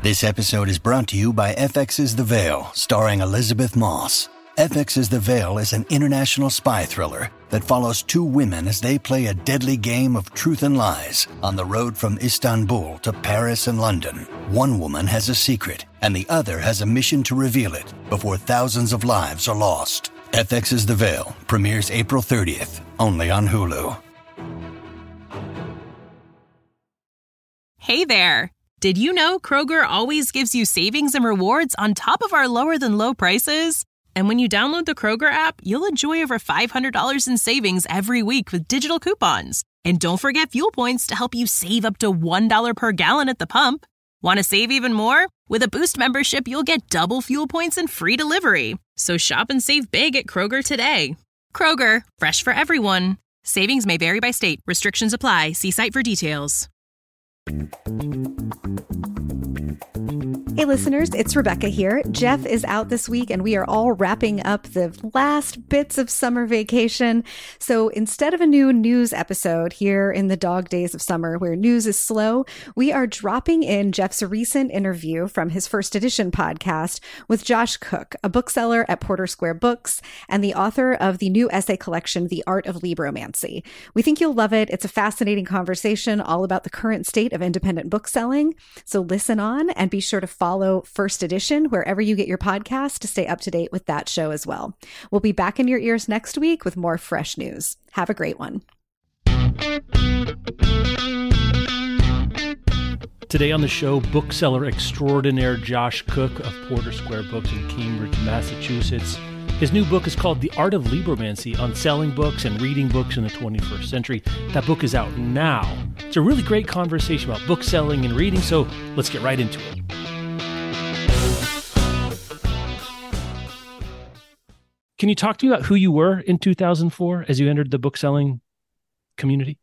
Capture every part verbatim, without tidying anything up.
This episode is brought to you by F X's The Veil, starring Elizabeth Moss. F X's The Veil is an international spy thriller that follows two women as they play a deadly game of truth and lies on the road from Istanbul to Paris and London. One woman has a secret, and the other has a mission to reveal it before thousands of lives are lost. F X's The Veil premieres April thirtieth, only on Hulu. Hey there! Did you know Kroger always gives you savings and rewards on top of our lower-than-low prices? And when you download the Kroger app, you'll enjoy over five hundred dollars in savings every week with digital coupons. And don't forget fuel points to help you save up to one dollar per gallon at the pump. Want to save even more? With a Boost membership, you'll get double fuel points and free delivery. So shop and save big at Kroger today. Kroger, fresh for everyone. Savings may vary by state. Restrictions apply. See site for details. Hey listeners, it's Rebecca here. Jeff is out this week and we are all wrapping up the last bits of summer vacation. So instead of a new news episode here in the dog days of summer where news is slow, we are dropping in Jeff's recent interview from his First Edition podcast with Josh Cook, a bookseller at Porter Square Books and the author of the new essay collection, The Art of Libromancy. We think you'll love it. It's a fascinating conversation all about the current state of independent bookselling. So listen on and be sure to follow First Edition wherever you get your podcast to stay up to date with that show as well. We'll be back in your ears next week with more fresh news. Have a great one. Today on the show, bookseller extraordinaire Josh Cook of Porter Square Books in Cambridge, Massachusetts. His new book is called The Art of Libromancy, on selling books and reading books in the twenty-first century. That book is out now. It's a really great conversation about book selling and reading, so let's get right into it. Can you talk to me about who you were in two thousand four as you entered the bookselling community?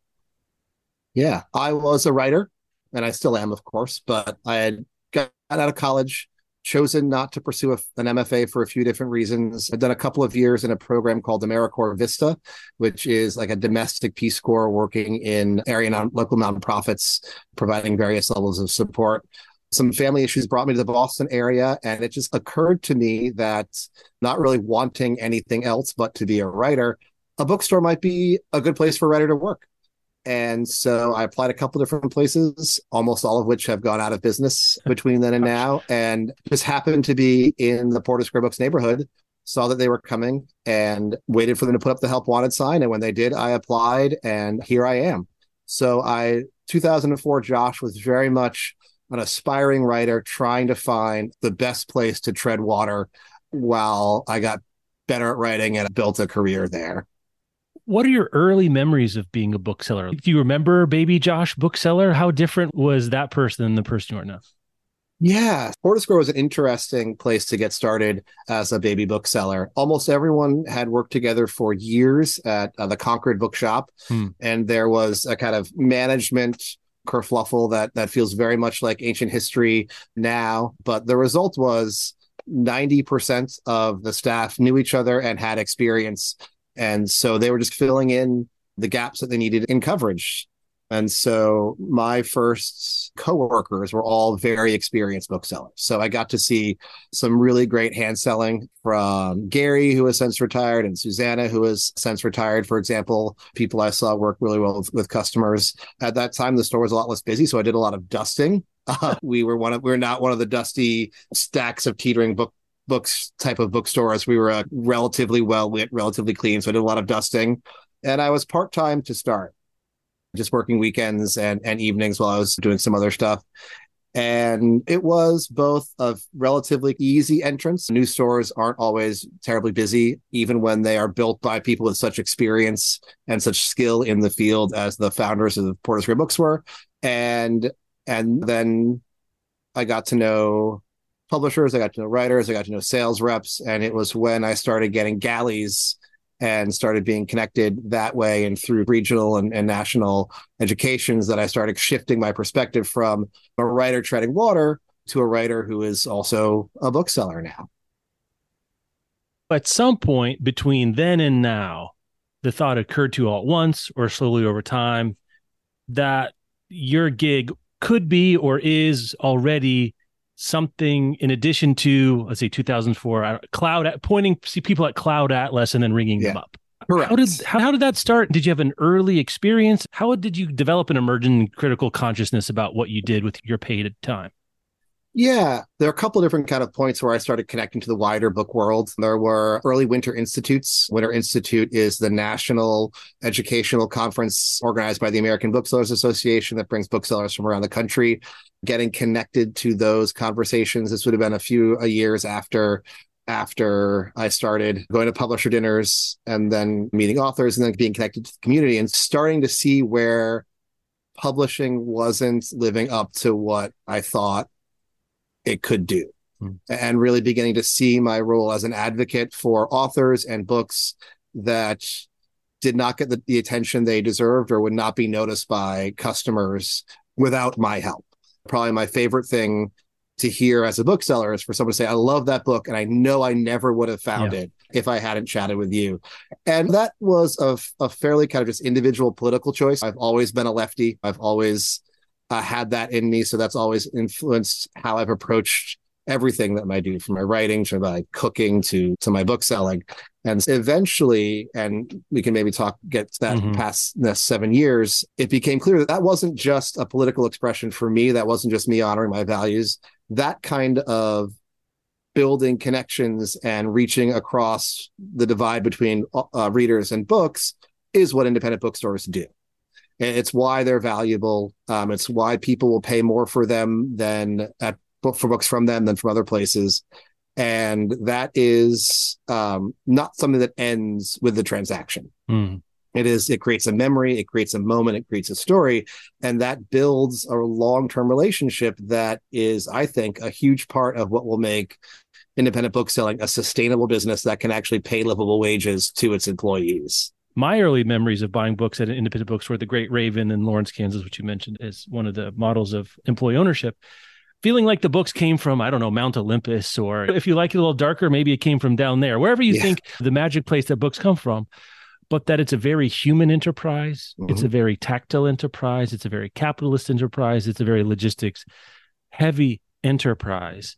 Yeah, I was a writer, and I still am, of course, but I had got out of college, chosen not to pursue a, an M F A for a few different reasons. I've done a couple of years in a program called AmeriCorps Vista, which is like a domestic Peace Corps working in area non- local nonprofits, providing various levels of support. Some family issues brought me to the Boston area, and it just occurred to me that not really wanting anything else but to be a writer, a bookstore might be a good place for a writer to work. And so I applied a couple different places, almost all of which have gone out of business between then and now, and just happened to be in the Porter Square Books neighborhood, saw that they were coming and waited for them to put up the help wanted sign. And when they did, I applied, and here I am. So I, two thousand four, Josh was very much an aspiring writer trying to find the best place to tread water while I got better at writing and built a career there. What are your early memories of being a bookseller? Do you remember baby Josh, bookseller? How different was that person than the person you are now? Yeah, Porter Square was an interesting place to get started as a baby bookseller. Almost everyone had worked together for years at uh, the Concord Bookshop, hmm. and there was a kind of management kerfluffle that that feels very much like ancient history now. But the result was ninety percent of the staff knew each other and had experience. And so they were just filling in the gaps that they needed in coverage. And so my first coworkers were all very experienced booksellers. So I got to see some really great hand selling from Gary, who has since retired, and Susanna, who has since retired, for example. People I saw work really well with, with customers. At that time, the store was a lot less busy, so I did a lot of dusting. Uh, we were one of we were not one of the dusty stacks of teetering book books type of bookstores. We were a relatively well lit, relatively clean. So I did a lot of dusting, and I was part time to start, just working weekends and, and evenings while I was doing some other stuff. And it was both a relatively easy entrance. New stores aren't always terribly busy, even when they are built by people with such experience and such skill in the field as the founders of the Porter Square Books were. And, and then I got to know publishers, I got to know writers, I got to know sales reps. And it was when I started getting galleys and started being connected that way and through regional and, and national educations that I started shifting my perspective from a writer treading water to a writer who is also a bookseller now. At some point between then and now, the thought occurred to you all at once or slowly over time that your gig could be or is already something in addition to, let's say, two thousand four, cloud, pointing see people at Cloud Atlas and then ringing yeah. them up. Correct. How did how, how did that start? Did you have an early experience? How did you develop an emergent critical consciousness about what you did with your paid time? Yeah, there are a couple of different kind of points where I started connecting to the wider book world. There were early Winter Institutes. Winter Institute is the national educational conference organized by the American Booksellers Association that brings booksellers from around the country. Getting connected to those conversations, this would have been a few a years after after I started going to publisher dinners and then meeting authors and then being connected to the community and starting to see where publishing wasn't living up to what I thought it could do. Hmm. And really beginning to see my role as an advocate for authors and books that did not get the, the attention they deserved or would not be noticed by customers without my help. Probably my favorite thing to hear as a bookseller is for someone to say, I love that book, and I know I never would have found yeah. it if I hadn't chatted with you. And that was a, a fairly kind of just individual political choice. I've always been a lefty. I've always uh, had that in me. So that's always influenced how I've approached everything that I do, from my writing to my cooking to, to my book selling. And eventually, and we can maybe talk, get that mm-hmm. past the seven years, it became clear that that wasn't just a political expression for me. That wasn't just me honoring my values. That kind of building connections and reaching across the divide between uh, readers and books is what independent bookstores do. And it's why they're valuable. Um, it's why people will pay more for them than at for books from them than from other places. And that is um, not something that ends with the transaction. Mm. It is, it creates a memory, it creates a moment, it creates a story, and that builds a long-term relationship that is, I think, a huge part of what will make independent bookselling a sustainable business that can actually pay livable wages to its employees. My early memories of buying books at an independent bookstore, the Great Raven in Lawrence, Kansas, which you mentioned as one of the models of employee ownership, feeling like the books came from, I don't know, Mount Olympus, or if you like it a little darker, maybe it came from down there, wherever you yeah. think the magic place that books come from, but that it's a very human enterprise. Mm-hmm. It's a very tactile enterprise. It's a very capitalist enterprise. It's a very logistics heavy enterprise.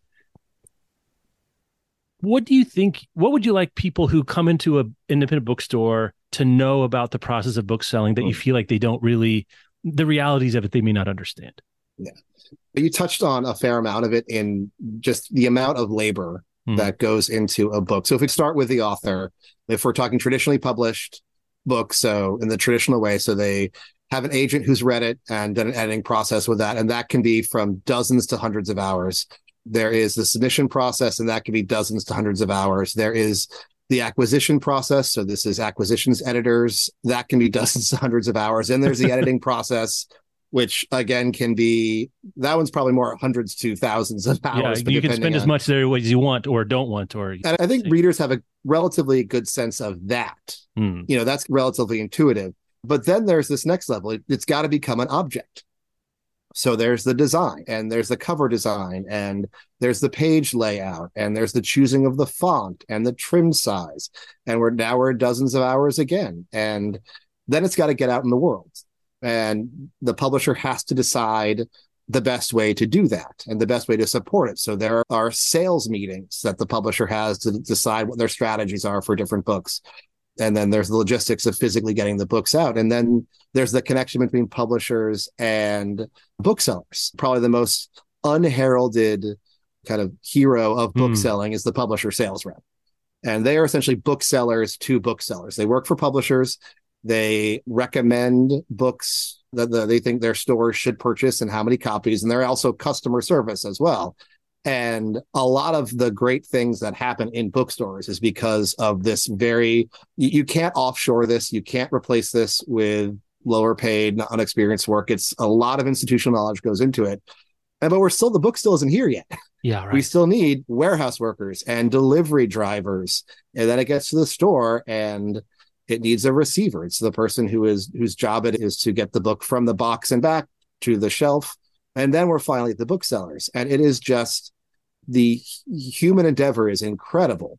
What do you think, what would you like people who come into an independent bookstore to know about the process of book selling that mm-hmm. you feel like they don't really, the realities of it, they may not understand? Yeah. You touched on a fair amount of it in just the amount of labor mm. that goes into a book. So if we start with the author, if we're talking traditionally published books, so in the traditional way, so they have an agent who's read it and done an editing process with that, and that can be from dozens to hundreds of hours. There is the submission process, and that can be dozens to hundreds of hours. There is the acquisition process. So this is acquisitions editors. That can be dozens to hundreds of hours. And there's the editing process, which again can be, that one's probably more hundreds to thousands of hours. Yeah, you can spend on, as much there as you want or don't want. Or and I think readers have a relatively good sense of that. Hmm. You know, that's relatively intuitive. But then there's this next level. It, it's got to become an object. So there's the design, and there's the cover design, and there's the page layout, and there's the choosing of the font and the trim size. And we're now we're dozens of hours again. And then it's got to get out in the world. And the publisher has to decide the best way to do that and the best way to support it. So there are sales meetings that the publisher has to decide what their strategies are for different books. And then there's the logistics of physically getting the books out. And then there's the connection between publishers and booksellers. Probably the most unheralded kind of hero of bookselling mm. is the publisher sales rep. And they are essentially booksellers to booksellers. They work for publishers. They recommend books that the, they think their stores should purchase and how many copies. And they're also customer service as well. And a lot of the great things that happen in bookstores is because of this very, you, you can't offshore this. You can't replace this with lower paid, unexperienced work. It's a lot of institutional knowledge goes into it. And, but we're still, the book still isn't here yet. Yeah, right. We still need warehouse workers and delivery drivers. And then it gets to the store and it needs a receiver. It's the person who is whose job it is to get the book from the box and back to the shelf. And then we're finally at the booksellers. And it is just, the human endeavor is incredible.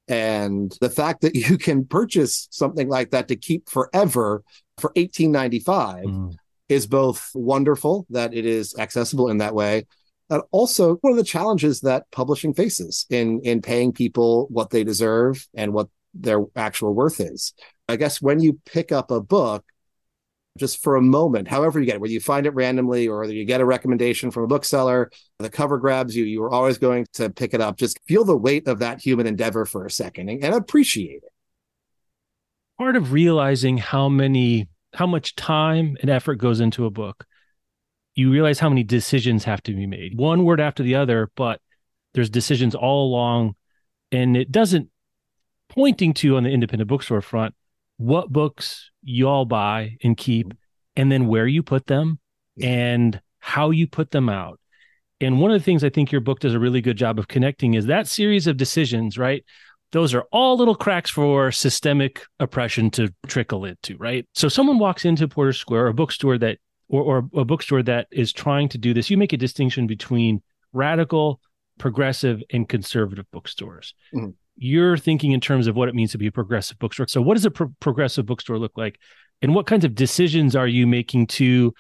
And the fact that you can purchase something like that to keep forever for eighteen ninety-five mm. is both wonderful that it is accessible in that way. And also one of the challenges that publishing faces in, in paying people what they deserve and what their actual worth is. I guess when you pick up a book, just for a moment, however you get it, whether you find it randomly or you get a recommendation from a bookseller, the cover grabs you, you are always going to pick it up. Just feel the weight of that human endeavor for a second and, and appreciate it. Part of realizing how many, how much time and effort goes into a book, you realize how many decisions have to be made, one word after the other, but there's decisions all along, and it doesn't pointing to on the independent bookstore front what books you all buy and keep, and then where you put them and how you put them out. And one of the things I think your book does a really good job of connecting is that series of decisions, right? Those are all little cracks for systemic oppression to trickle into, right? So someone walks into Porter Square, a bookstore that, or, or a bookstore that is trying to do this. You make a distinction between radical, progressive, and conservative bookstores. Mm-hmm. You're thinking in terms of what it means to be a progressive bookstore. So what does a pro- progressive bookstore look like? And what kinds of decisions are you making to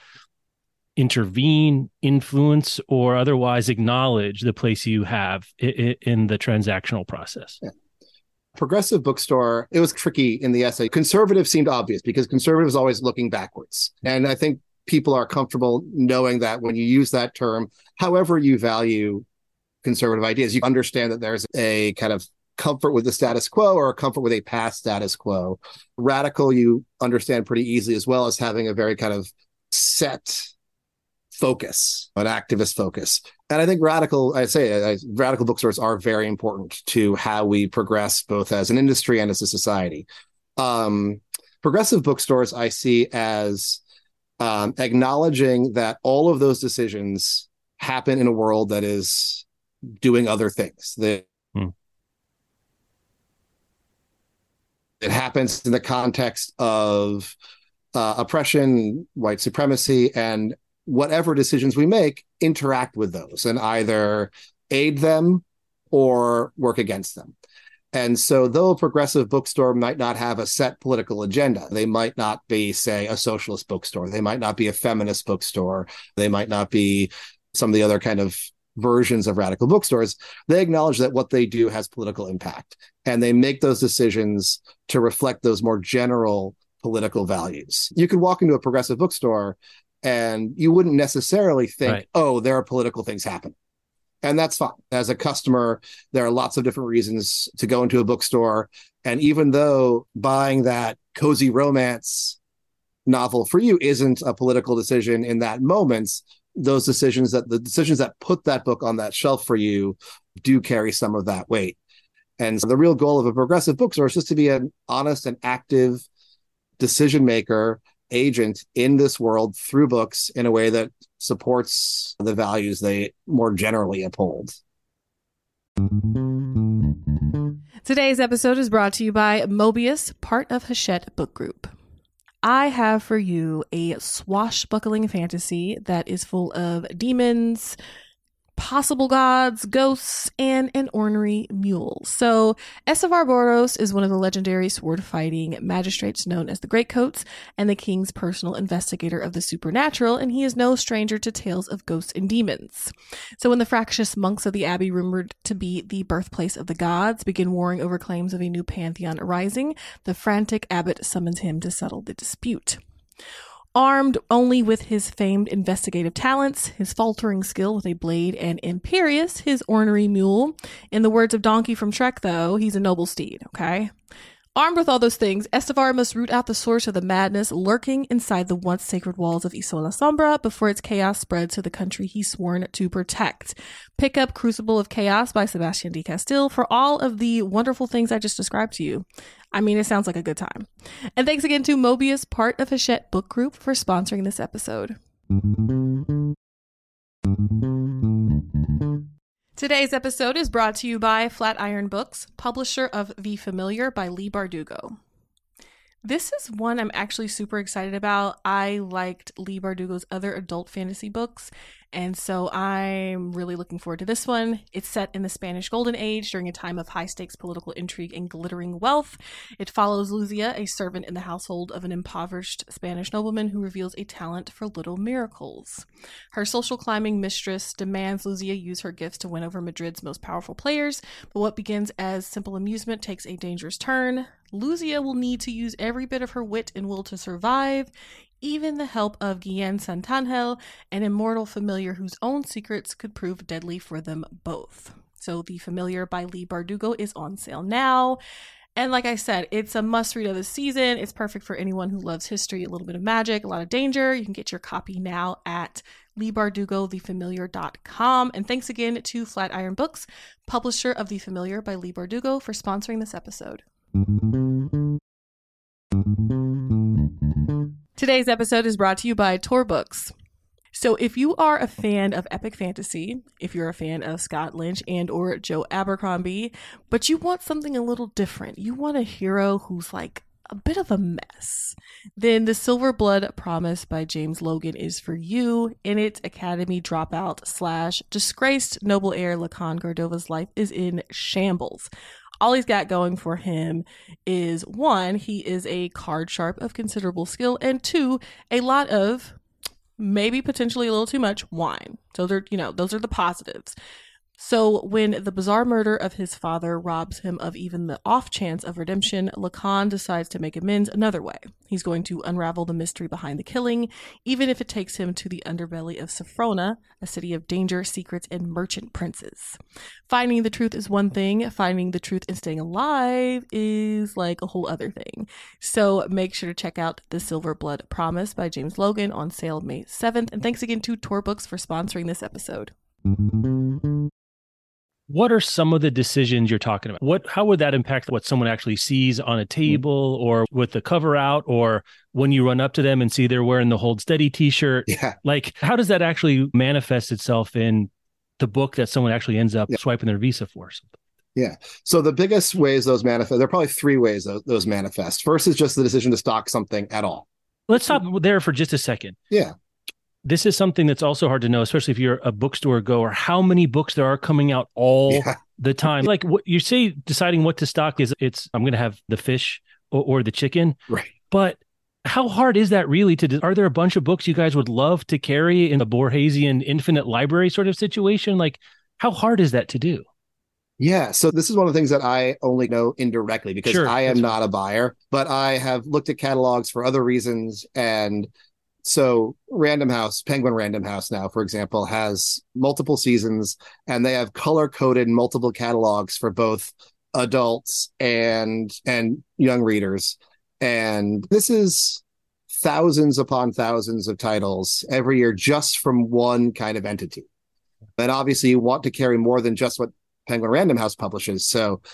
intervene, influence, or otherwise acknowledge the place you have in, in the transactional process? Yeah. Progressive bookstore, it was tricky in the essay. Conservative seemed obvious because conservative is always looking backwards. And I think people are comfortable knowing that when you use that term, however you value conservative ideas, you understand that there's a kind of comfort with the status quo or a comfort with a past status quo. Radical, you understand pretty easily, as well as having a very kind of set focus, an activist focus. And I think radical, I say, I, radical bookstores are very important to how we progress both as an industry and as a society. Um, progressive bookstores I see as um, acknowledging that all of those decisions happen in a world that is doing other things. That hmm. It happens in the context of uh, oppression, white supremacy, and whatever decisions we make interact with those and either aid them or work against them. And so though a progressive bookstore might not have a set political agenda, they might not be, say, a socialist bookstore. They might not be a feminist bookstore. They might not be some of the other kind of versions of radical bookstores. They acknowledge that what they do has political impact, and they make those decisions to reflect those more general political values. You could walk into a progressive bookstore and you wouldn't necessarily think, right. oh, there are political things happening. And that's fine. As a customer, there are lots of different reasons to go into a bookstore. And even though buying that cozy romance novel for you isn't a political decision in that moment, those decisions that the decisions that put that book on that shelf for you do carry some of that weight. And so the real goal of a progressive bookstore is just to be an honest and active decision maker, agent in this world through books in a way that supports the values they more generally uphold. Today's episode is brought to you by Mobius, part of Hachette Book Group. I have for you a swashbuckling fantasy that is full of demons, possible gods, ghosts, and an ornery mule. So Estevar Boros is one of the legendary sword-fighting magistrates known as the Greatcoats and the king's personal investigator of the supernatural, and he is no stranger to tales of ghosts and demons. So when the fractious monks of the abbey, rumored to be the birthplace of the gods, begin warring over claims of a new pantheon arising, the frantic abbot summons him to settle the dispute. Armed only with his famed investigative talents, his faltering skill with a blade, and Imperious, his ornery mule. In the words of Donkey from Shrek, though, he's a noble steed, okay? Armed with all those things, Estevar must root out the source of the madness lurking inside the once sacred walls of Isola Sombra before its chaos spreads to the country he's sworn to protect. Pick up Crucible of Chaos by Sebastian de Castile for all of the wonderful things I just described to you. I mean, it sounds like a good time. And thanks again to Mobius, part of Hachette Book Group, for sponsoring this episode. Today's episode is brought to you by Flatiron Books, publisher of The Familiar by Leigh Bardugo. This is one I'm actually super excited about. I liked Leigh Bardugo's other adult fantasy books, and so I'm really looking forward to this one. It's set in the Spanish Golden Age during a time of high-stakes political intrigue and glittering wealth. It follows Luzia, a servant in the household of an impoverished Spanish nobleman who reveals a talent for little miracles. Her social climbing mistress demands Luzia use her gifts to win over Madrid's most powerful players, but what begins as simple amusement takes a dangerous turn. Luzia will need to use every bit of her wit and will to survive, even the help of Guillen Santangel, an immortal familiar whose own secrets could prove deadly for them both. So The Familiar by Leigh Bardugo is on sale now. And like I said, it's a must-read of the season. It's perfect for anyone who loves history, a little bit of magic, a lot of danger. You can get your copy now at Leigh Bardugo the familiar dot com. And thanks again to Flatiron Books, publisher of The Familiar by Leigh Bardugo, for sponsoring this episode. Today's episode is brought to you by Tor Books. So if you are a fan of epic fantasy, if you're a fan of Scott Lynch and or Joe Abercrombie, but you want something a little different, you want a hero who's like a bit of a mess, then The Silver Blood Promise by James Logan is for you. In it, Academy dropout slash disgraced noble heir Lacan Cordova's life is in shambles. All he's got going for him is, one, he is a card sharp of considerable skill, and two, a lot of, maybe potentially a little too much, wine. So they're, you know, those are the positives. So when the bizarre murder of his father robs him of even the off chance of redemption, Lacan decides to make amends another way. He's going to unravel the mystery behind the killing, even if it takes him to the underbelly of Sophrona, a city of danger, secrets, and merchant princes. Finding the truth is one thing. Finding the truth and staying alive is like a whole other thing. So make sure to check out The Silver Blood Promise by James Logan on sale May seventh. And thanks again to Tor Books for sponsoring this episode. What are some of the decisions you're talking about? What, how would that impact what someone actually sees on a table or with the cover out, or when you run up to them and see they're wearing the Hold Steady t-shirt? Yeah. Like, how does that actually manifest itself in the book that someone actually ends up yeah. swiping their Visa for? Yeah. So the biggest ways those manifest, there are probably three ways those, those manifest. First is just the decision to stock something at all. Let's stop there for just a second. Yeah. This is something that's also hard to know, especially if you're a bookstore goer, how many books there are coming out all yeah. the time. Like what you say, deciding what to stock is it's, I'm going to have the fish or, or the chicken. Right. But how hard is that really to do? Are there a bunch of books you guys would love to carry in a Borgesian infinite library sort of situation? Like how hard is that to do? Yeah. So this is one of the things that I only know indirectly because sure, I am not right. a buyer, but I have looked at catalogs for other reasons. And so Random House, Penguin Random House now, for example, has multiple seasons and they have color-coded multiple catalogs for both adults and and young readers. And this is thousands upon thousands of titles every year just from one kind of entity. And obviously you want to carry more than just what Penguin Random House publishes. So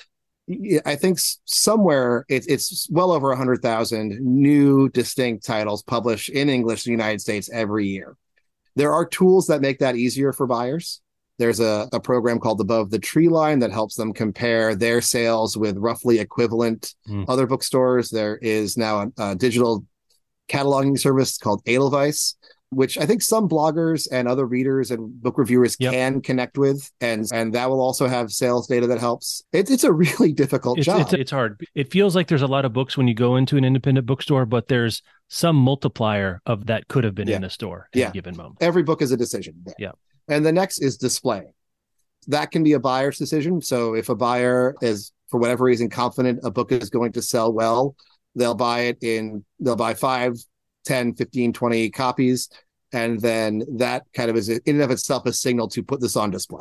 I think somewhere it's it's well over one hundred thousand new distinct titles published in English in the United States every year. There are tools that make that easier for buyers. There's a, a program called Above the Tree Line that helps them compare their sales with roughly equivalent mm. other bookstores. There is now a, a digital cataloging service called Edelweiss, which I think some bloggers and other readers and book reviewers yep. can connect with. And and that will also have sales data that helps. It, it's a really difficult it's, job. It's, it's hard. It feels like there's a lot of books when you go into an independent bookstore, but there's some multiplier of that could have been yeah. in a store at yeah. a given moment. Every book is a decision. There. Yeah. And the next is display. That can be a buyer's decision. So if a buyer is, for whatever reason, confident a book is going to sell well, they'll buy it in, they'll buy five, ten, fifteen, twenty copies. And then that kind of is in and of itself a signal to put this on display.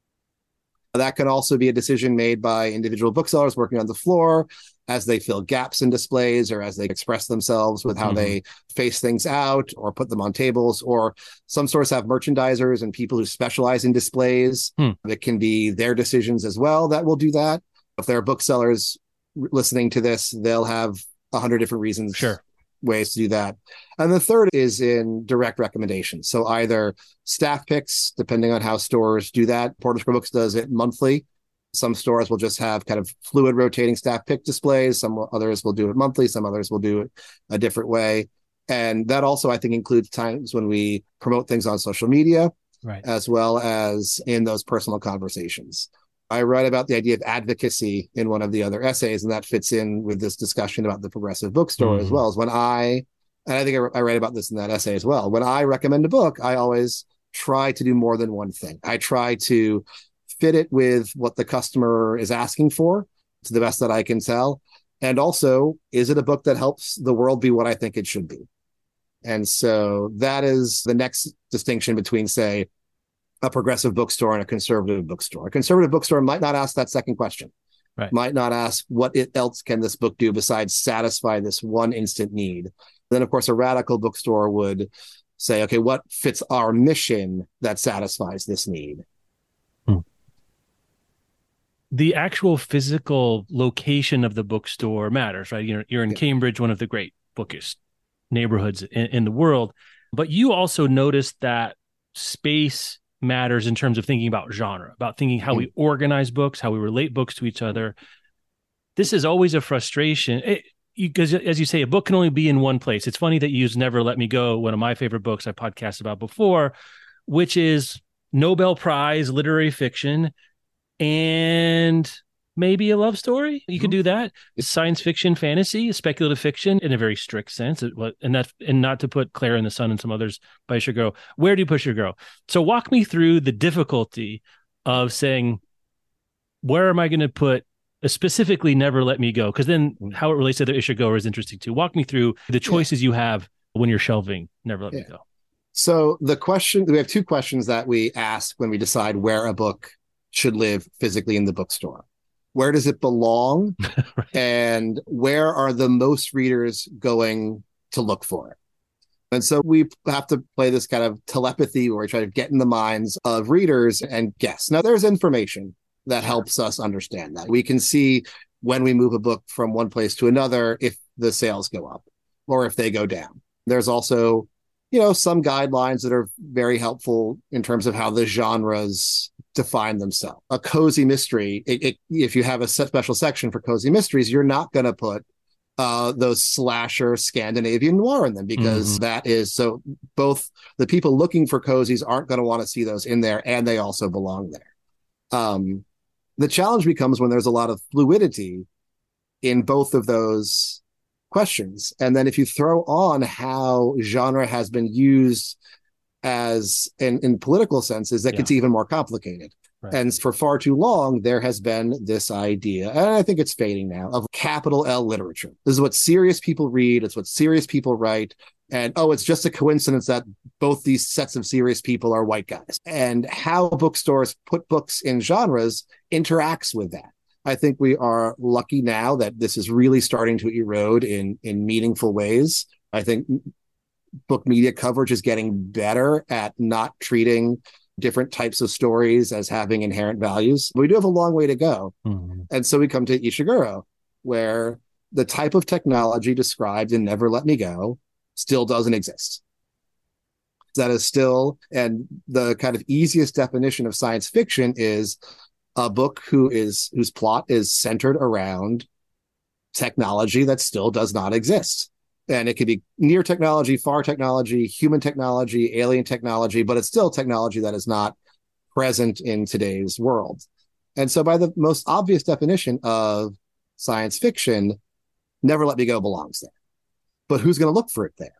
That can also be a decision made by individual booksellers working on the floor as they fill gaps in displays or as they express themselves with how mm-hmm. they face things out or put them on tables. Or some stores have merchandisers and people who specialize in displays. Hmm. It can be their decisions as well that will do that. If there are booksellers listening to this, they'll have a hundred different reasons. Sure. Ways to do that. And the third is in direct recommendations. So either staff picks, depending on how stores do that. Porter Square Books does it monthly. Some stores will just have kind of fluid rotating staff pick displays. Some others will do it monthly. Some others will do it a different way. And that also, I think, includes times when we promote things on social media, right, as well as in those personal conversations. I write about the idea of advocacy in one of the other essays, and that fits in with this discussion about the progressive bookstore mm-hmm. as well. As when I, and I think I, I write about this in that essay as well, when I recommend a book, I always try to do more than one thing. I try to fit it with what the customer is asking for to the best that I can tell. And also, is it a book that helps the world be what I think it should be? And so that is the next distinction between, say, a progressive bookstore and a conservative bookstore. A conservative bookstore might not ask that second question, right. Might not ask what it else can this book do besides satisfy this one instant need. Then, of course, a radical bookstore would say, okay, what fits our mission that satisfies this need? Hmm. The actual physical location of the bookstore matters, right? You're, you're in yeah. Cambridge, one of the great bookish neighborhoods in, in the world. But you also noticed that space matters in terms of thinking about genre, about thinking how mm-hmm. we organize books, how we relate books to each other. This is always a frustration. It, because as you say, a book can only be in one place. It's funny that you use Never Let Me Go, one of my favorite books I podcasted about before, which is Nobel Prize literary fiction and maybe a love story. You could do that. Science fiction, fantasy, speculative fiction in a very strict sense. And that, and not to put Claire in the Sun and some others by Ishiguro. Where do you push your girl? So walk me through the difficulty of saying, where am I going to put a specifically Never Let Me Go? Because then how it relates to the Ishiguro is interesting too. Walk me through the choices yeah. you have when you're shelving Never Let yeah. Me Go. So the question, we have two questions that we ask when we decide where a book should live physically in the bookstore. Where does it belong? Right. And where are the most readers going to look for it? And so we have to play this kind of telepathy where we try to get in the minds of readers and guess. Now, there's information that helps us understand that. We can see when we move a book from one place to another, if the sales go up or if they go down. There's also, you know, some guidelines that are very helpful in terms of how the genres define themselves. A cozy mystery, it, it, if you have a special section for cozy mysteries, you're not going to put uh, those slasher Scandinavian noir in them because mm-hmm. that is so both the people looking for cozies aren't going to want to see those in there, and they also belong there. Um, the challenge becomes when there's a lot of fluidity in both of those questions. And then if you throw on how genre has been used as in, in political senses, that yeah. gets even more complicated. Right. And for far too long, there has been this idea, and I think it's fading now, of capital L literature. This is what serious people read. It's what serious people write. And, oh, it's just a coincidence that both these sets of serious people are white guys. And how bookstores put books in genres interacts with that. I think we are lucky now that this is really starting to erode in, in meaningful ways. I think book media coverage is getting better at not treating different types of stories as having inherent values. We do have a long way to go. Mm-hmm. And so we come to Ishiguro, where the type of technology described in Never Let Me Go still doesn't exist. That is still, and the kind of easiest definition of science fiction is a book who is whose plot is centered around technology that still does not exist. And it could be near technology, far technology, human technology, alien technology, but it's still technology that is not present in today's world. And so by the most obvious definition of science fiction, Never Let Me Go belongs there. But who's going to look for it there?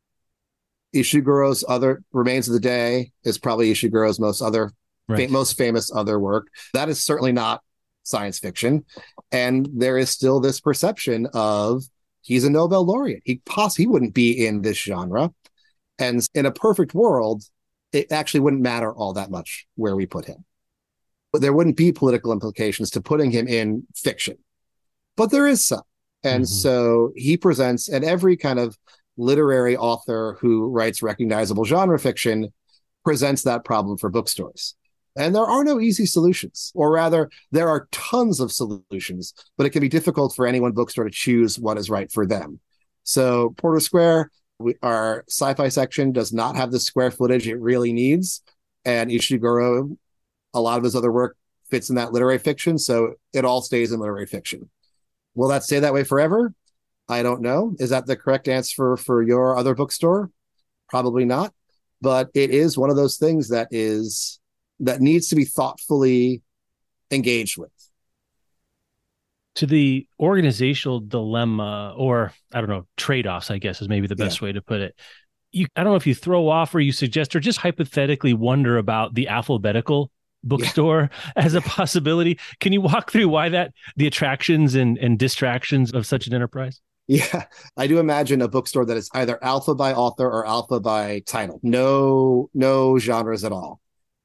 Ishiguro's other Remains of the Day is probably Ishiguro's most other right. fa- most famous other work. That is certainly not science fiction. And there is still this perception of he's a Nobel laureate. He poss- he wouldn't be in this genre. And in a perfect world, it actually wouldn't matter all that much where we put him. But there wouldn't be political implications to putting him in fiction. But there is some. And mm-hmm. so he presents, and every kind of literary author who writes recognizable genre fiction presents that problem for bookstores. And there are no easy solutions, or rather, there are tons of solutions, but it can be difficult for any one bookstore to choose what is right for them. So Porter Square, we, our sci-fi section does not have the square footage it really needs. And Ishiguro, a lot of his other work fits in that literary fiction. So it all stays in literary fiction. Will that stay that way forever? I don't know. Is that the correct answer for, for your other bookstore? Probably not. But it is one of those things that is that needs to be thoughtfully engaged with. To the organizational dilemma, or I don't know, trade-offs, I guess is maybe the best yeah. way to put it. You, I don't know if you throw off or you suggest or just hypothetically wonder about the alphabetical bookstore yeah. as a possibility. Can you walk through why that, the attractions and, and distractions of such an enterprise? Yeah, I do imagine a bookstore that is either alpha by author or alpha by title. No, no genres at all.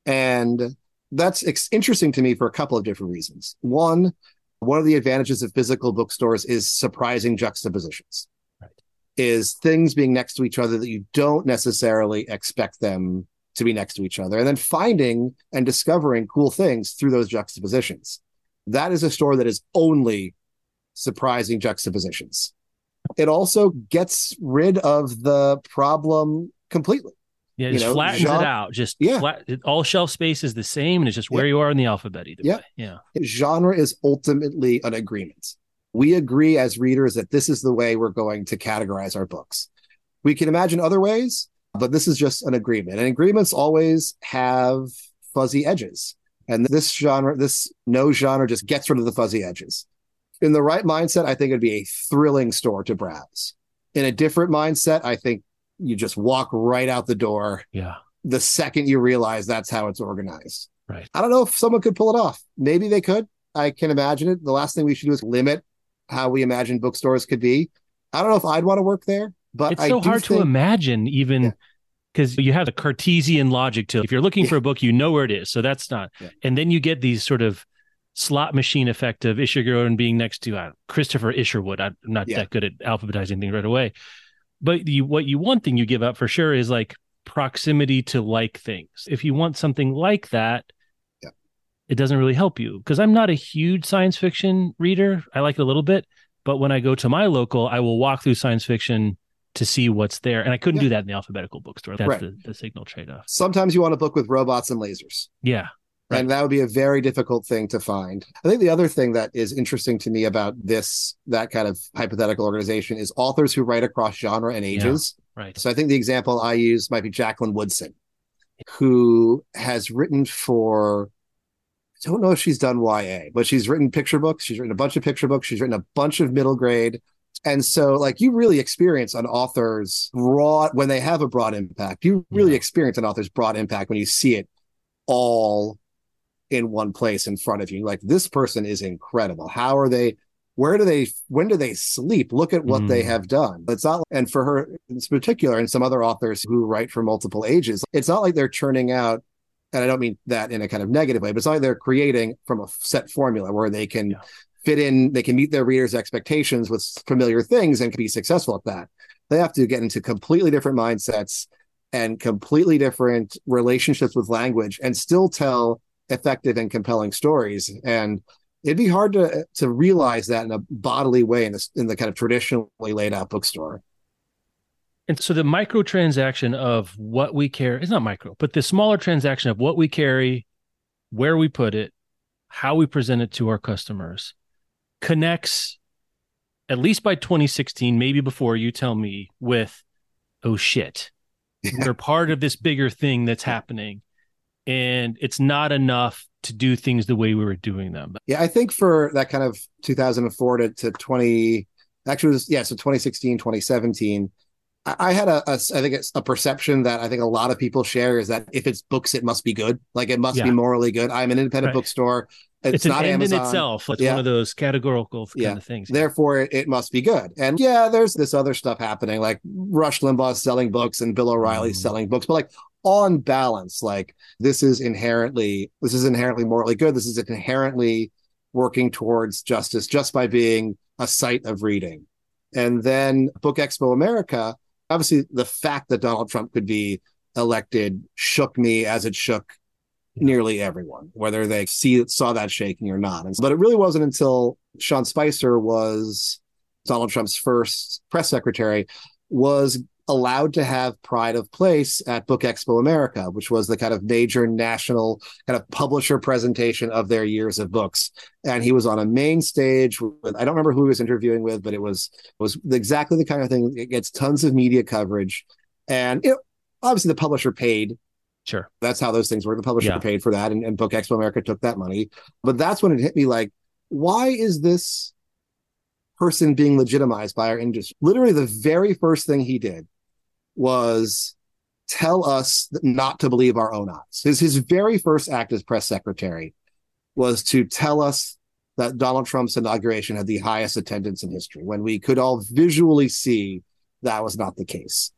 And that's ex- interesting to me for a couple of different reasons. One, one of the advantages of physical bookstores is surprising juxtapositions. Right. Is things being next to each other that you don't necessarily expect them to be next to each other, and then finding and discovering cool things through those juxtapositions. That is a store that is only surprising juxtapositions. It also gets rid of the problem completely. Yeah, it just you know, flattens genre, it out. Just yeah. flat, it, all shelf space is the same, and it's just where yeah. you are in the alphabet either yeah. way. Yeah. Genre is ultimately an agreement. We agree as readers that this is the way we're going to categorize our books. We can imagine other ways, but this is just an agreement. And agreements always have fuzzy edges. And this genre, this no genre just gets rid of the fuzzy edges. In the right mindset, I think it'd be a thrilling store to browse. In a different mindset, I think you just walk right out the door. Yeah. The second you realize that's how it's organized. Right. I don't know if someone could pull it off. Maybe they could. I can imagine it. The last thing we should do is limit how we imagine bookstores could be. I don't know if I'd want to work there, but it's I so do hard think... to imagine even because yeah. you have the Cartesian logic to, if you're looking yeah. for a book, you know where it is. So that's not, yeah. and then you get these sort of slot machine effect of Ishiguro being next to uh, Christopher Isherwood. I'm not yeah. that good at alphabetizing things right away. But you, what you one thing you give up for sure is like proximity to like things. If you want something like that, yeah. it doesn't really help you. Because I'm not a huge science fiction reader. I like it a little bit. But when I go to my local, I will walk through science fiction to see what's there. And I couldn't yeah. do that in the alphabetical bookstore. That's right. the, the signal trade-off. Sometimes you want a book with robots and lasers. Yeah. Right. And that would be a very difficult thing to find. I think the other thing that is interesting to me about this, that kind of hypothetical organization, is authors who write across genre and ages. Yeah, right. So I think the example I use might be Jacqueline Woodson, who has written for, I don't know if she's done Y A, but she's written picture books. She's written a bunch of picture books. She's written a bunch of middle grade. And so like you really experience an author's broad, when they have a broad impact, you really yeah. experience an author's broad impact when you see it all in one place in front of you. Like, this person is incredible. How are they, where do they, when do they sleep? Look at what mm. they have done. It's not, and for her in particular, and some other authors who write for multiple ages, it's not like they're churning out, and I don't mean that in a kind of negative way, but it's not like they're creating from a set formula where they can yeah. fit in, they can meet their readers' expectations with familiar things and can be successful at that. They have to get into completely different mindsets and completely different relationships with language and still tell effective and compelling stories. And it'd be hard to to realize that in a bodily way in, this, in the kind of traditionally laid out bookstore. And so the micro transaction of what we carry, it's not micro, but the smaller transaction of what we carry, where we put it, how we present it to our customers, connects, at least by twenty sixteen, maybe before, you tell me, with, oh shit, yeah. we're part of this bigger thing that's happening. And it's not enough to do things the way we were doing them. Yeah, I think for that kind of two thousand four to, to twenty, actually, it was, yeah, so twenty sixteen, twenty seventeen, I, I had a, a, I think it's a perception that I think a lot of people share, is that if it's books, it must be good. Like, it must yeah. be morally good. I'm an independent right. bookstore. It's, it's an not end Amazon. in itself. It's yeah. one of those categorical kind yeah. of things. Therefore, it, it must be good. And yeah, there's this other stuff happening, like Rush Limbaugh's selling books and Bill O'Reilly's mm. selling books, but like, on balance, like, this is inherently, this is inherently morally good. This is inherently working towards justice just by being a site of reading. And then Book Expo America, obviously the fact that Donald Trump could be elected shook me as it shook nearly everyone, whether they see saw that shaking or not. And, but it really wasn't until Sean Spicer was Donald Trump's first press secretary, was allowed to have pride of place at Book Expo America, which was the kind of major national kind of publisher presentation of their years of books. And he was on a main stage with, I don't remember who he was interviewing with, but it was it was exactly the kind of thing that gets tons of media coverage. And you know, obviously the publisher paid. Sure. That's how those things work. The publisher Yeah. paid for that, and, and Book Expo America took that money. But that's when it hit me like, why is this person being legitimized by our industry? Literally the very first thing he did was tell us not to believe our own eyes. His, his very first act as press secretary was to tell us that Donald Trump's inauguration had the highest attendance in history, when we could all visually see that was not the case.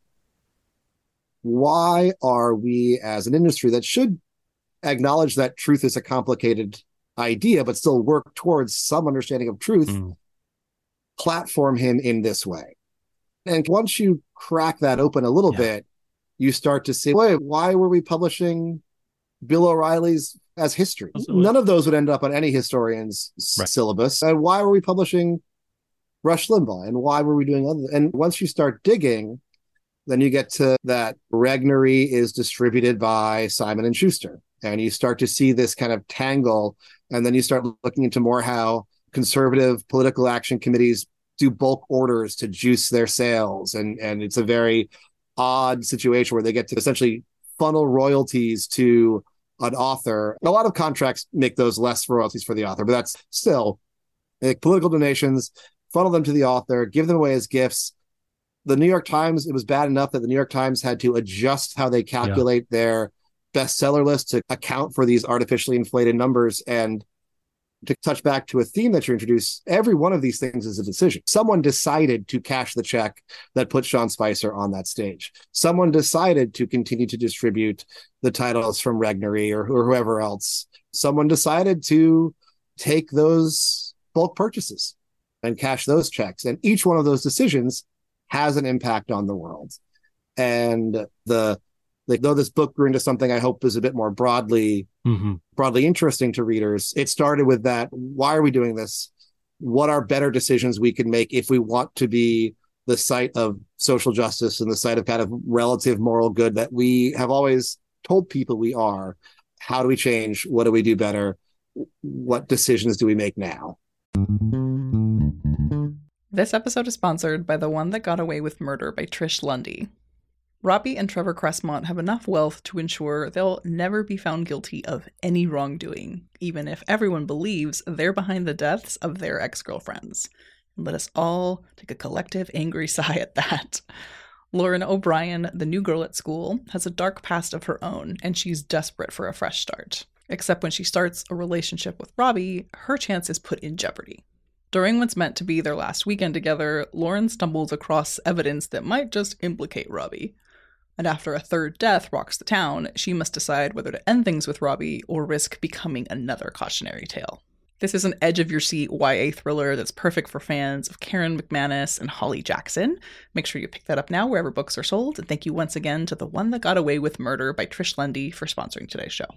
Why are we, as an industry that should acknowledge that truth is a complicated idea, but still work towards some understanding of truth, mm. platform him in this way? And once you crack that open a little yeah. bit, you start to see, wait, why were we publishing Bill O'Reilly's as history? Absolutely. None of those would end up on any historian's right. syllabus. And why were we publishing Rush Limbaugh? And why were we doing other? And once you start digging, then you get to that Regnery is distributed by Simon and Schuster. And you start to see this kind of tangle. And then you start looking into more how conservative political action committees do bulk orders to juice their sales. And, and it's a very odd situation where they get to essentially funnel royalties to an author. A lot of contracts make those less royalties for the author, but that's still like political donations, funnel them to the author, give them away as gifts. The New York Times, it was bad enough that the New York Times had to adjust how they calculate yeah. their bestseller list to account for these artificially inflated numbers. And to touch back to a theme that you introduced, every one of these things is a decision. Someone decided to cash the check that put Sean Spicer on that stage. Someone decided to continue to distribute the titles from Regnery or, or whoever else. Someone decided to take those bulk purchases and cash those checks. And each one of those decisions has an impact on the world. And the like, though this book grew into something I hope is a bit more broadly mm-hmm. broadly interesting to readers, it started with that. Why are we doing this? What are better decisions we can make if we want to be the site of social justice and the site of kind of relative moral good that we have always told people we are? How do we change? What do we do better? What decisions do we make now? This episode is sponsored by The One That Got Away with Murder by Trish Lundy. Robbie and Trevor Cressmont have enough wealth to ensure they'll never be found guilty of any wrongdoing, even if everyone believes they're behind the deaths of their ex-girlfriends. And let us all take a collective angry sigh at that. Lauren O'Brien, the new girl at school, has a dark past of her own, and she's desperate for a fresh start. Except when she starts a relationship with Robbie, her chance is put in jeopardy. During what's meant to be their last weekend together, Lauren stumbles across evidence that might just implicate Robbie. And after a third death rocks the town, she must decide whether to end things with Robbie or risk becoming another cautionary tale. This is an edge-of-your-seat Y A thriller that's perfect for fans of Karen McManus and Holly Jackson. Make sure you pick that up now wherever books are sold. And thank you once again to The One That Got Away with Murder by Trish Lundy for sponsoring today's show.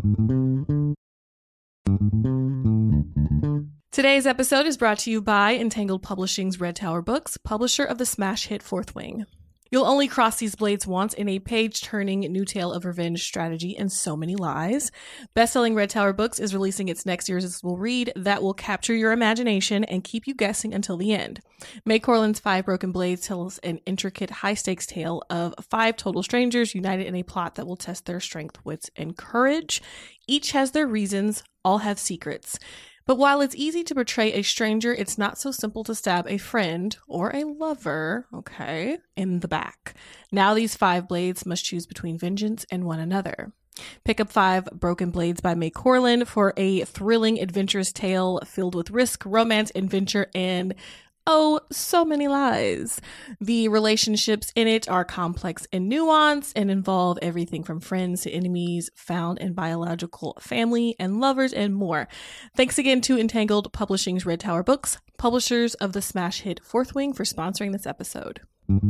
Today's episode is brought to you by Entangled Publishing's Red Tower Books, publisher of the smash hit Fourth Wing. You'll only cross these blades once in a page-turning new tale of revenge, strategy, and so many lies. Best-selling Red Tower Books is releasing its next irresistible read that will capture your imagination and keep you guessing until the end. May Corlin's Five Broken Blades tells an intricate, high-stakes tale of five total strangers united in a plot that will test their strength, wits, and courage. Each has their reasons, all have secrets. But while it's easy to portray a stranger, it's not so simple to stab a friend or a lover, okay, in the back. Now these five blades must choose between vengeance and one another. Pick up Five Broken Blades by May Corlin for a thrilling, adventurous tale filled with risk, romance, adventure, and oh, so many lies. The relationships in it are complex and nuanced and involve everything from friends to enemies, found and biological family and lovers, and more. Thanks again to Entangled Publishing's Red Tower Books, publishers of the smash hit Fourth Wing, for sponsoring this episode.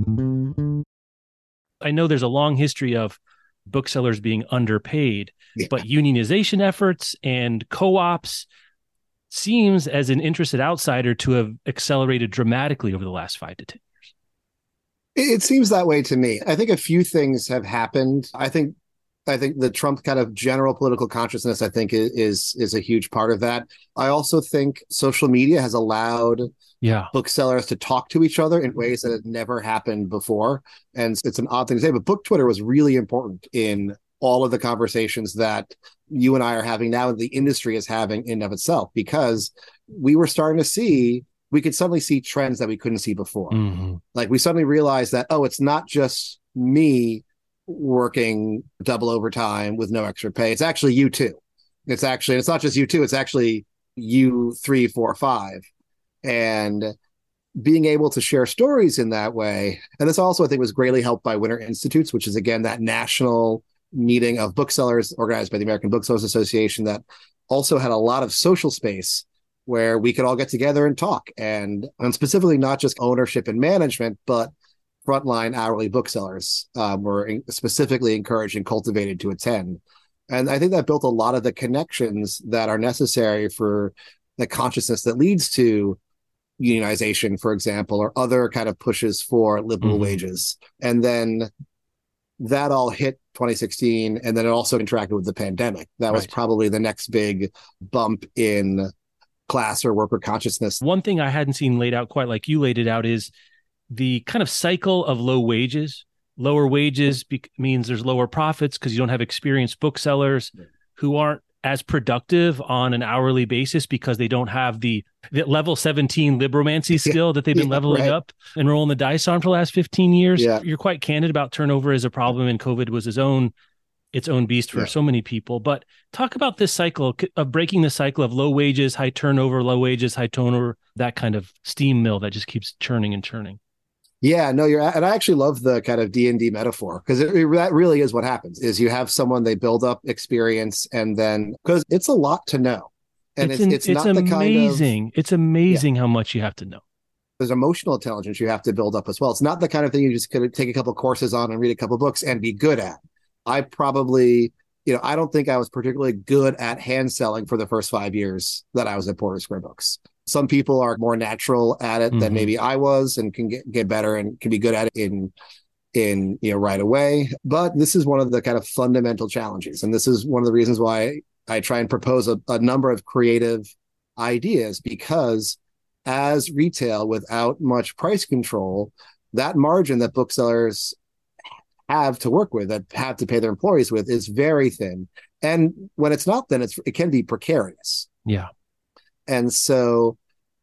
I know there's a long history of booksellers being underpaid, yeah. but unionization efforts and co-ops seems, as an interested outsider, to have accelerated dramatically over the last five to ten years. It seems that way to me. I think a few things have happened. I think I think the Trump kind of general political consciousness, I think, is is a huge part of that. I also think social media has allowed yeah. booksellers to talk to each other in ways that had never happened before. And it's an odd thing to say, but book Twitter was really important in all of the conversations that you and I are having now, and the industry is having in and of itself, because we were starting to see, we could suddenly see trends that we couldn't see before. Mm-hmm. Like we suddenly realized that, oh, it's not just me working double overtime with no extra pay. It's actually you too. It's actually, it's not just you two, it's actually you three, four, five. And being able to share stories in that way. And this also, I think, was greatly helped by Winter Institutes, which is, again, that national meeting of booksellers organized by the American Booksellers Association that also had a lot of social space where we could all get together and talk. And, and specifically not just ownership and management, but frontline hourly booksellers um, were in, specifically encouraged and cultivated to attend. And I think that built a lot of the connections that are necessary for the consciousness that leads to unionization, for example, or other kind of pushes for livable mm-hmm. wages. And then that all hit twenty sixteen, and then it also interacted with the pandemic. That right. was probably the next big bump in class or worker consciousness. One thing I hadn't seen laid out quite like you laid it out is the kind of cycle of low wages. Lower wages be- means there's lower profits because you don't have experienced booksellers who aren't as productive on an hourly basis because they don't have the, the level seventeen libromancy skill yeah, that they've been yeah, leveling right. up and rolling the dice on for the last fifteen years. Yeah. You're quite candid about turnover as a problem, and COVID was his own, its own beast for yeah. so many people. But talk about this cycle of breaking the cycle of low wages, high turnover, low wages, high turnover, that kind of steam mill that just keeps churning and churning. Yeah, no, you're, and I actually love the kind of D and D metaphor, because it, it, that really is what happens. Is you have someone, they build up experience, and then because it's a lot to know, and it's it's, it's, it's not amazing. the kind of it's amazing yeah. how much you have to know. There's emotional intelligence you have to build up as well. It's not the kind of thing you just could take a couple courses on and read a couple books and be good at. I probably, you know, I don't think I was particularly good at hand selling for the first five years that I was at Porter Square Books. Some people are more natural at it mm-hmm. than maybe I was, and can get, get better and can be good at it in, in, you know, right away. But this is one of the kind of fundamental challenges. And this is one of the reasons why I try and propose a, a number of creative ideas, because as retail without much price control, that margin that booksellers have to work with, that have to pay their employees with, is very thin. And when it's not thin, it's, it can be precarious. Yeah. And so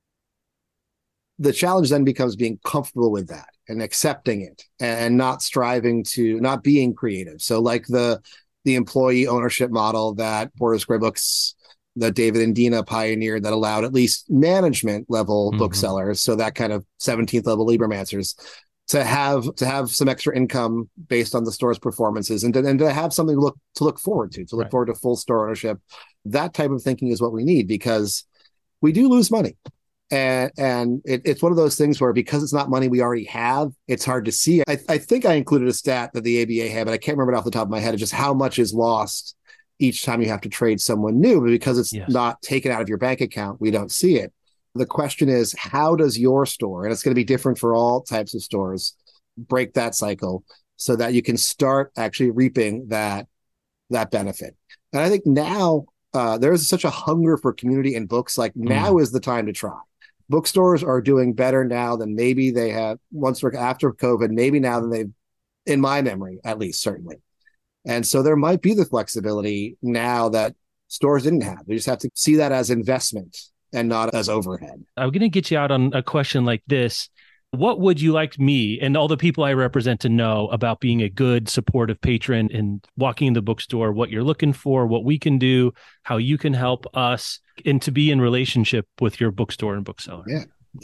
the challenge then becomes being comfortable with that and accepting it, and not striving to, not being creative. So like the the employee ownership model that Porter Square Books, that David and Dina pioneered, that allowed at least management level mm-hmm. booksellers, so that kind of seventeenth level Libromancers, to have to have some extra income based on the store's performances, and to, and to have something to look to look forward to, to look right. forward to full store ownership. That type of thinking is what we need, because we do lose money. And and it, it's one of those things where, because it's not money we already have, it's hard to see. I, I think I included a stat that the A B A had, but I can't remember it off the top of my head, of just how much is lost each time you have to trade someone new. But because it's yes. not taken out of your bank account, we don't see it. The question is, how does your store, and it's going to be different for all types of stores, break that cycle so that you can start actually reaping that that benefit? And I think now uh, there's such a hunger for community in books. Like now mm. is the time to try. Bookstores are doing better now than maybe they have once or after COVID, maybe now than they've, in my memory, at least, certainly. And so there might be the flexibility now that stores didn't have. We just have to see that as investment and not as overhead. I'm going to get you out on a question like this. What would you like me and all the people I represent to know about being a good, supportive patron and walking in the bookstore, what you're looking for, what we can do, how you can help us, and to be in relationship with your bookstore and bookseller? Yeah.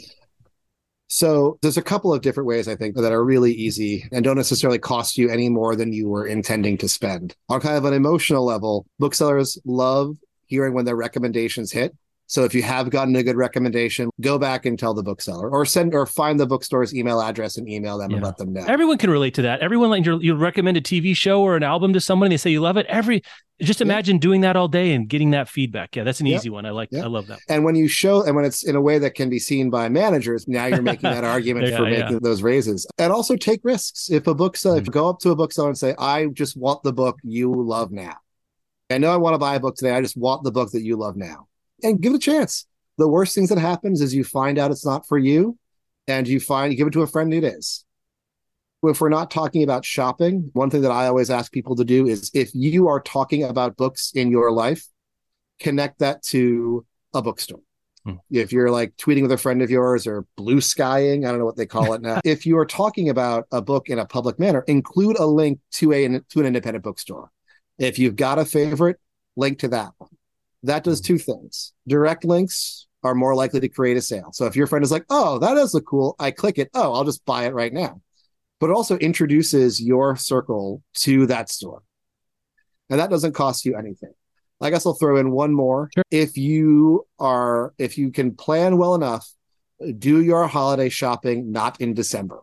So there's a couple of different ways, I think, that are really easy and don't necessarily cost you any more than you were intending to spend. On kind of an emotional level, booksellers love hearing when their recommendations hit. So if you have gotten a good recommendation, go back and tell the bookseller, or send or find the bookstore's email address and email them yeah. and let them know. Everyone can relate to that. Everyone, like you recommend a T V show or an album to someone, and they say you love it. Every Just imagine yeah. doing that all day and getting that feedback. Yeah, that's an yep. easy one. I like. Yep. I love that. And when you show, and when it's in a way that can be seen by managers, now you're making that argument yeah, for yeah. making those raises. And also take risks. If a bookseller, mm-hmm. if you go up to a bookseller and say, "I just want the book you love now. I know I want to buy a book today. I just want the book that you love now," and give it a chance. The worst things that happens is you find out it's not for you, and you find you give it to a friend it is. If we're not talking about shopping, one thing that I always ask people to do is if you are talking about books in your life, connect that to a bookstore. Hmm. If you're like tweeting with a friend of yours or blue skying, I don't know what they call it now. If you are talking about a book in a public manner, include a link to a to an independent bookstore. If you've got a favorite, link to that one. That does two things. Direct links are more likely to create a sale. So if your friend is like, "Oh, that does look cool," I click it. Oh, I'll just buy it right now. But it also introduces your circle to that store. And that doesn't cost you anything. I guess I'll throw in one more. Sure. If you are, if you can plan well enough, do your holiday shopping not in December.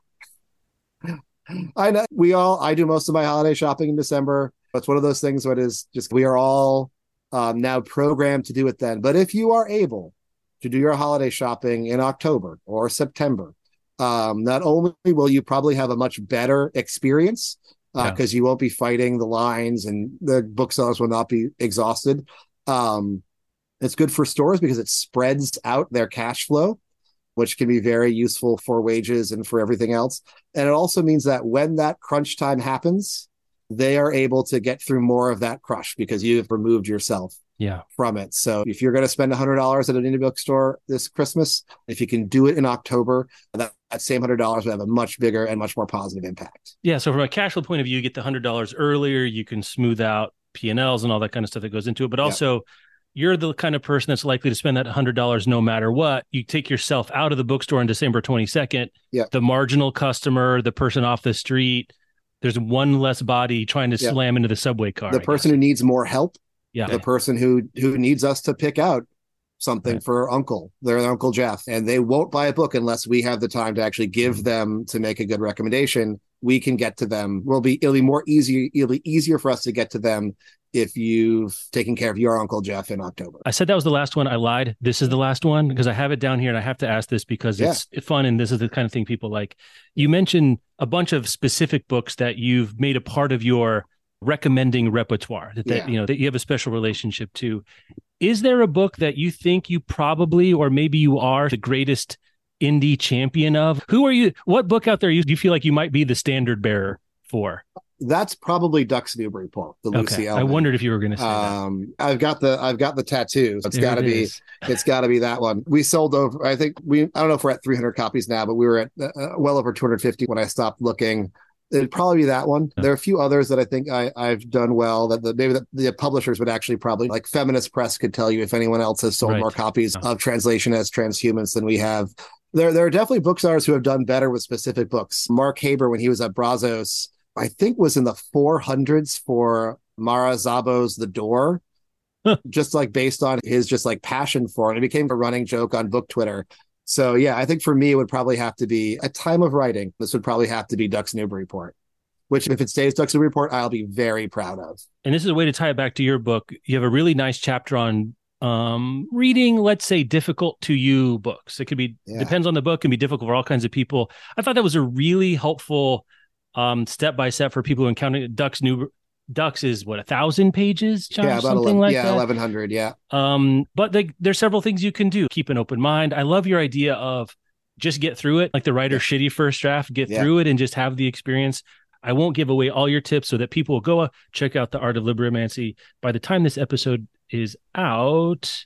I know we all, I do most of my holiday shopping in December. It's one of those things that is just, we are all um, now programmed to do it then. But if you are able to do your holiday shopping in October or September, Um, not only will you probably have a much better experience because uh, yeah. you won't be fighting the lines and the booksellers will not be exhausted. Um, it's good for stores because it spreads out their cash flow, which can be very useful for wages and for everything else. And it also means that when that crunch time happens, they are able to get through more of that crush because you've removed yourself yeah. from it. So if you're going to spend one hundred dollars at an indie bookstore this Christmas, if you can do it in October, that, that same one hundred dollars will have a much bigger and much more positive impact. Yeah. So from a cash flow point of view, you get the one hundred dollars earlier. You can smooth out P and L's and all that kind of stuff that goes into it. But also, yeah. you're the kind of person that's likely to spend that one hundred dollars no matter what. You take yourself out of the bookstore on December twenty-second. Yeah. The marginal customer, the person off the street, there's one less body trying to yeah. slam into the subway car. The I person guess. who needs more help. Yeah. The person who who needs us to pick out something right. for uncle, their Uncle Jeff, and they won't buy a book unless we have the time to actually give mm-hmm. them to make a good recommendation. We can get to them. We'll be it'll be more easy. It'll be easier for us to get to them if you've taken care of your Uncle Jeff in October. I said that was the last one. I lied. This is the last one because I have it down here and I have to ask this because yeah. it's fun and this is the kind of thing people like. You mentioned a bunch of specific books that you've made a part of your recommending repertoire that, that yeah. you know that you have a special relationship to. Is there a book that you think you probably or maybe you are the greatest indie champion of? Who are you? What book out there you, do you feel like you might be the standard bearer for? That's probably Ducks Newburyport, the Lucy okay. Ellmann. I wondered if you were going to say um, that. I've got the I've got the tattoo. So it's got to it be is. it's got to be that one. We sold over. I think we. I don't know if we're at three hundred copies now, but we were at uh, well over two hundred fifty when I stopped looking. It'd probably be that one. There are a few others that I think I, I've done well that the, maybe the, the publishers would actually probably, like Feminist Press could tell you if anyone else has sold right. more copies of Translation as Transhumans than we have. There, there are definitely booksellers who have done better with specific books. Mark Haber, when he was at Brazos, I think was in the four hundreds for Mara Szabo's The Door, just like based on his just like passion for it. It became a running joke on book Twitter. So, yeah, I think for me, it would probably have to be a time of writing. This would probably have to be Ducks Newburyport, which if it stays Ducks Newburyport, I'll be very proud of. And this is a way to tie it back to your book. You have a really nice chapter on um, reading, let's say, difficult to you books. It could be, yeah. depends on the book, can be difficult for all kinds of people. I thought that was a really helpful um, step-by-step for people who encounter Ducks Newburyport. Ducks is what, a thousand pages, Josh? Yeah, about something eleven, like yeah, that? eleven hundred, yeah. Um, but they, there's several things you can do. Keep an open mind. I love your idea of just get through it, like the writer's yeah. shitty first draft, get yeah. through it and just have the experience. I won't give away all your tips so that people will go uh, check out The Art of Libromancy. By the time this episode is out,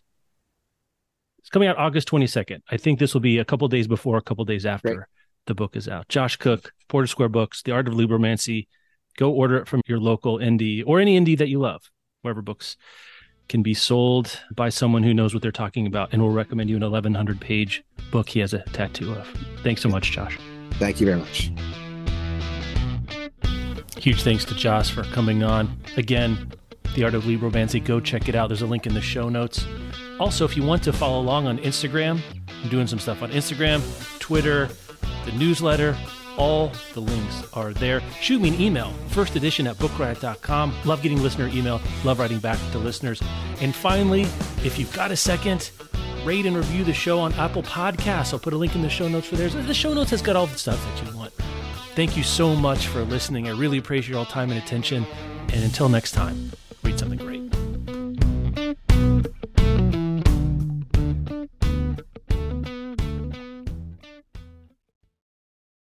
it's coming out August twenty-second. I think this will be a couple days before, a couple days after Great. the book is out. Josh Cook, Porter Square Books, The Art of Libromancy. Go order it from your local indie or any indie that you love, wherever books can be sold by someone who knows what they're talking about and will recommend you an eleven hundred page book he has a tattoo of. Thanks so much, Josh. Thank you very much. Huge thanks to Josh for coming on. Again, The Art of Libromancy, go check it out. There's a link in the show notes. Also, if you want to follow along on Instagram, I'm doing some stuff on Instagram, Twitter, the newsletter, All the links are there. Shoot me an email, first edition at book riot dot com. Love getting listener email. Love writing back to listeners. And finally, if you've got a second, rate and review the show on Apple Podcasts. I'll put a link in the show notes for theirs. The show notes has got all the stuff that you want. Thank you so much for listening. I really appreciate your all time and attention. And until next time, read something great.